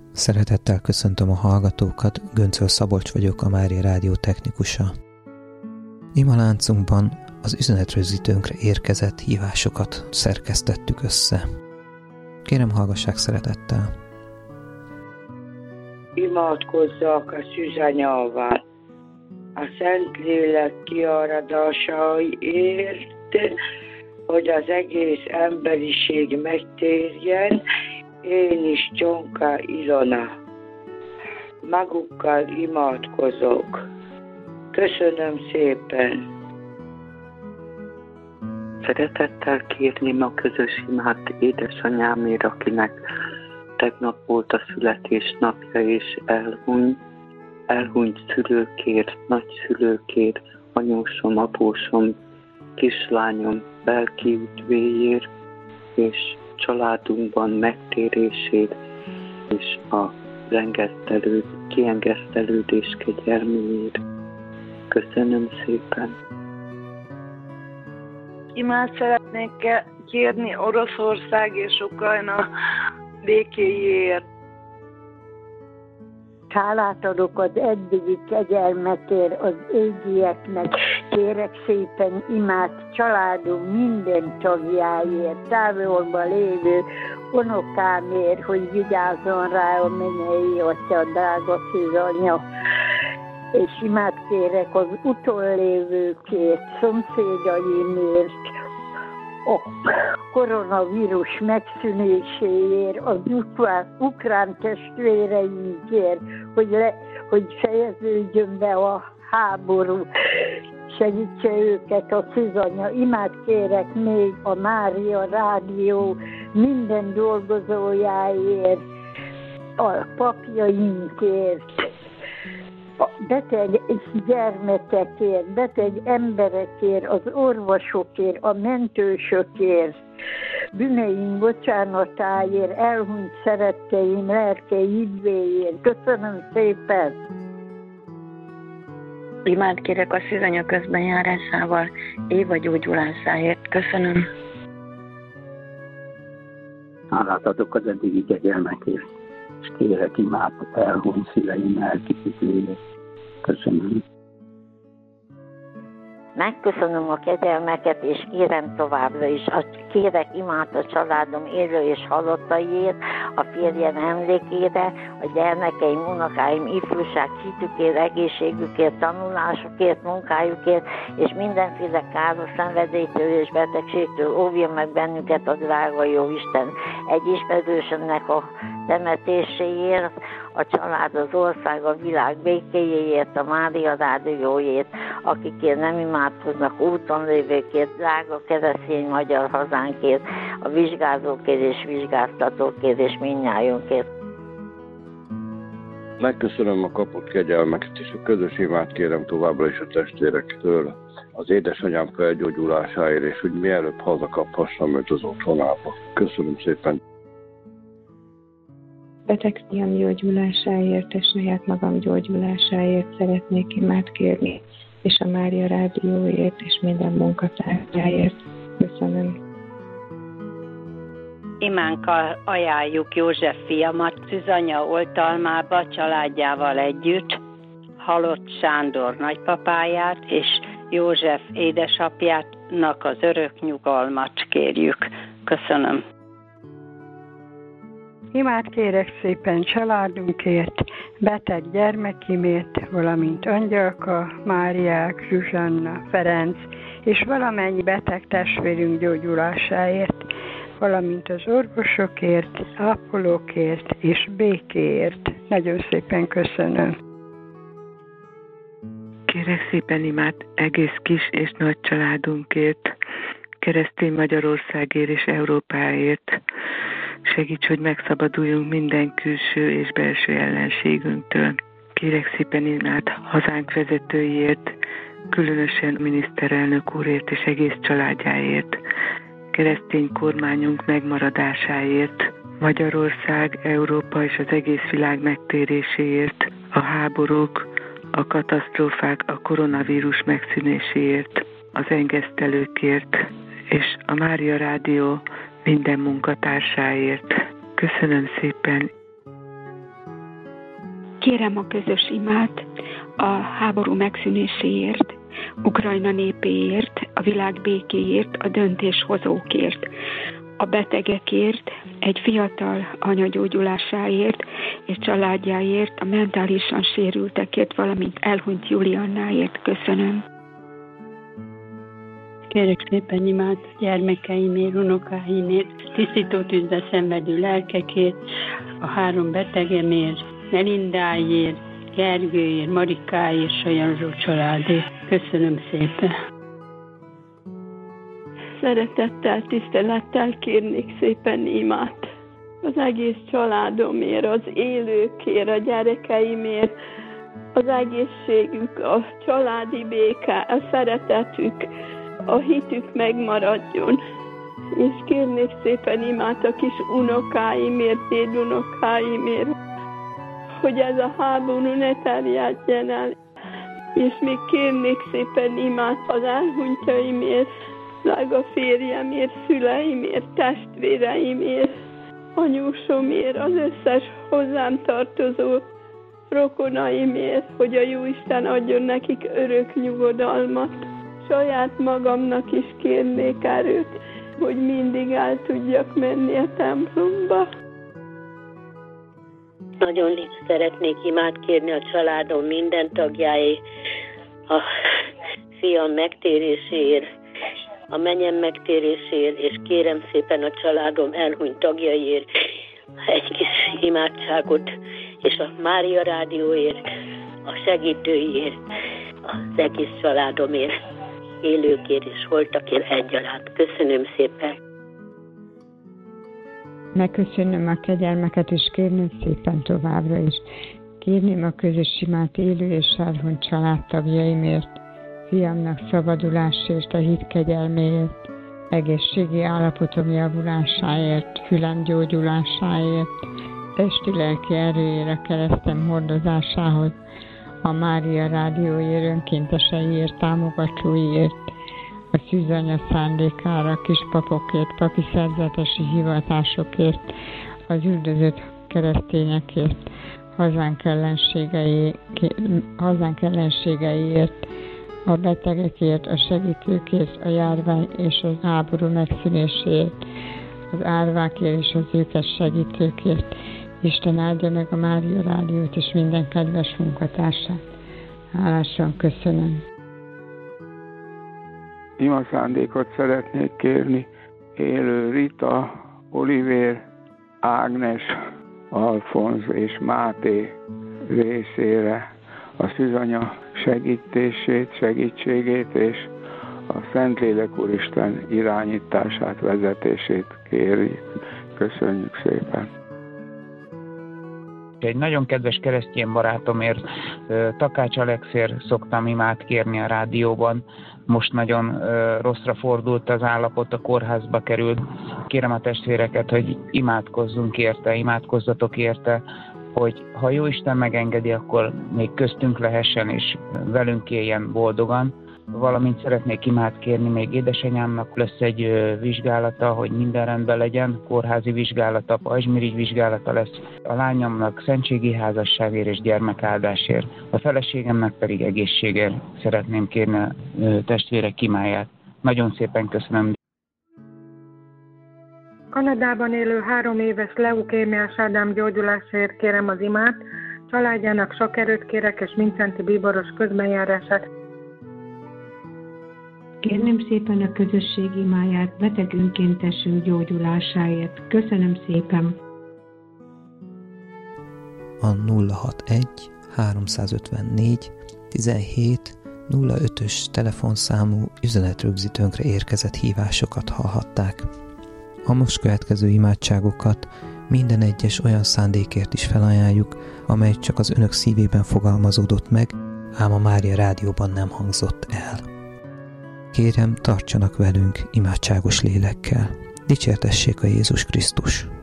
Szeretettel köszöntöm a hallgatókat, Göncöl Szabolcs vagyok, a Mária Rádió technikusa. Imaláncunkban az üzenetrögzítőnkre érkezett hívásokat szerkesztettük össze. Kérem, hallgassák szeretettel. Imádkozzak a szűzanyával, a Szentlélek kiáradásaiért, hogy az egész emberiség megtérjen. Én is, Csonka Ilona, magukkal imádkozok. Köszönöm szépen. Szeretettel kérném a közös imát édesanyámért, akinek tegnap volt a születésnapja, és elhunyt szülőkért, nagyszülőkért, anyósom, apósom, kislányom lelki üdvéért, és családunkban megtérését, és a kiengesztelődés kegyelméért. Köszönöm szépen. Imát szeretnék kérni Oroszország és Ukrajna békéjéért. Hálát adok az eddigi kegyelmekért az égieknek. Kérek szépen imát családom minden tagjáért, távolban lévő unokámért, hogy vigyázzon rá a mennyei atya, drága szűzanya. És imát kérek az utollévőkért, szomszédaimért, a koronavírus megszűnéséért, az ukrán testvéreinkért, hogy fejeződjön be a háború, segítse őket a szűzanya. Imát kérek még a Mária Rádió minden dolgozójáért, a papjainkért, a beteg gyermekekért, beteg emberekért, az orvosokért, a mentősökért, bűneim bocsánatáért, elhunyt szeretteim lelkei üdvéért. Köszönöm szépen! Imát kérek a szűzanya közbenjárásával, Éva gyógyulásáért. Köszönöm. Hálát adok az eddigi kegyelmekért, és kérek imádat elhunyt szüleim elképítőjét. Köszönöm. Megköszönöm a kegyelmeket, és kérem továbbra is. Kérek imát a családom élő és halottaiért, a férjem emlékére, a gyermekeim, unokáim, ifjúság, hitükért, egészségükért, tanulásukért, munkájukért, és mindenféle káros szenvedélytől és betegségtől óvja meg bennünket a drága Jóisten. Egy ismerősömnek a temetéséért, a család, az ország, a világ békéjéért, a Mária Rádióért, akikért nem imádkoznak, úton lévőkért, drága keresztény magyar hazánkért, a vizsgázókért és vizsgáztatókért és mindnyájunkért. Megköszönöm a kapott kegyelmeket, és a közös imát kérem továbbra is a testvérektől az édesanyám felgyógyulásáért, és hogy mielőbb hazakaphassam őt az otthonába. Köszönöm szépen. Beteg fiam gyógyulásáért és saját magam gyógyulásáért szeretnék imát kérni, és a Mária Rádióért és minden munkatársáért. Köszönöm. Imánkkal ajánljuk József fiamat szűzanya oltalmába családjával együtt, halott Sándor nagypapáját és József édesapjának az örök nyugalmat kérjük. Köszönöm. Imát kérek szépen családunkért, beteg gyermekimért, valamint Angyalka, Máriák, Zsuzsanna, Ferenc, és valamennyi beteg testvérünk gyógyulásáért, valamint az orvosokért, ápolókért és békéért. Nagyon szépen köszönöm. Kérek szépen imát egész kis és nagy családunkért, keresztény Magyarországért és Európáért. Segíts, hogy megszabaduljunk minden külső és belső ellenségünktől. Kérek szépen imát hazánk vezetőiért, különösen miniszterelnök úrért és egész családjáért, keresztény kormányunk megmaradásáért, Magyarország, Európa és az egész világ megtéréséért, a háborúk, a katasztrófák, a koronavírus megszűnéséért, az engesztelőkért, és a Mária Rádió minden munkatársáért. Köszönöm szépen. Kérem a közös imát a háború megszűnéséért, Ukrajna népéért, a világ békéért, a döntéshozókért, a betegekért, egy fiatal anya gyógyulásáért és családjáért, a mentálisan sérültekért, valamint elhunyt Juliannáért köszönöm. Kérek szépen imát gyermekeimért, unokáimért, tisztító tűzbe szenvedő lelkekért, a 3 betegemért, Melindáért, Gergőért, Marikáért, Sajanzsó családért. Köszönöm szépen. Szeretettel, tisztelettel kérnék szépen imát az egész családomért, az élőkért, a gyerekeimért, az egészségük, a családi béke, a szeretetük, a hitük megmaradjon. És kérnék szépen imát a kis unokáimért, dédunokáimért, hogy ez a háború ne terjedjen el. És még kérnék szépen imát az elhunytjaimért, drága férjemért, szüleimért, testvéreimért, anyósomért, az összes hozzám tartozó rokonaimért, hogy a Jóisten adjon nekik örök nyugodalmat. Saját magamnak is kérnék erőt, hogy mindig el tudjak menni a templomba. Nagyon szeretnék imát kérni a családom minden tagjáért, a fiam megtéréséért, a menyem megtéréséért, és kérem szépen a családom elhunyt tagjaiért egy kis imádságot, és a Mária Rádióért, a segítőiért, az egész családomért, élőkért és holtakért egyaránt. Köszönöm szépen! Megköszönöm a kegyelmeket, és kérném szépen továbbra is. Kérném a közös imát élő és elhunyt családtagjaimért, fiamnak szabadulásért, a hit kegyelméért, egészségi állapotom javulásáért, fülem gyógyulásáért, testi-lelki erőjére, a keresztem hordozásához, a Mária Rádióért, önkénteseiért, támogatóiért, a szűzanya szándékára, a kispapokért, papi szerzetesi hivatásokért, az üldözött keresztényekért, hazánk ellenségeiért, a betegekért, a segítőkért, a járvány és az háború megszűnéséért, az árvákért és az őket segítőkért. Isten áldja meg a Mária Rádiót és minden kedves munkatársát. Hálásan köszönöm. Ima szándékot szeretnék kérni élő Rita, Olivér, Ágnes, Alfonz és Máté részére a szűzanya segítését, segítségét és a Szentlélek Úristen irányítását, vezetését kérjük. Köszönjük szépen! Egy nagyon kedves keresztény barátomért, Takács Alexért szoktam imát kérni a rádióban. Most nagyon rosszra fordult az állapot, a kórházba került. Kérem a testvéreket, hogy imádkozzunk érte, imádkozzatok érte, hogy ha Jóisten megengedi, akkor még köztünk lehessen, és velünk éljen boldogan. Valamint szeretnék imát kérni még édesanyámnak, lesz egy vizsgálata, hogy minden rendben legyen, kórházi vizsgálata, pajzsmirigy vizsgálata lesz. A lányomnak szentségi házasságért és gyermekáldásért, a feleségemnek pedig egészségért szeretném kérni a testvérek imáját. Nagyon szépen köszönöm. Kanadában élő 3 éves leukémiás Ádám gyógyulásáért kérem az imát, családjának sok erőt kérek, és Mincenti bíboros közbenjárását. Kérném szépen a közösség imáját beteg önkéntesünk gyógyulásáért. Köszönöm szépen! A 061 354 17 05-ös telefonszámú üzenetrögzítőnkre érkezett hívásokat hallhatták. A most következő imádságokat minden egyes olyan szándékért is felajánljuk, amely csak az önök szívében fogalmazódott meg, ám a Mária Rádióban nem hangzott el. Kérem, tartsanak velünk imádságos lélekkel. Dicsértessék a Jézus Krisztus!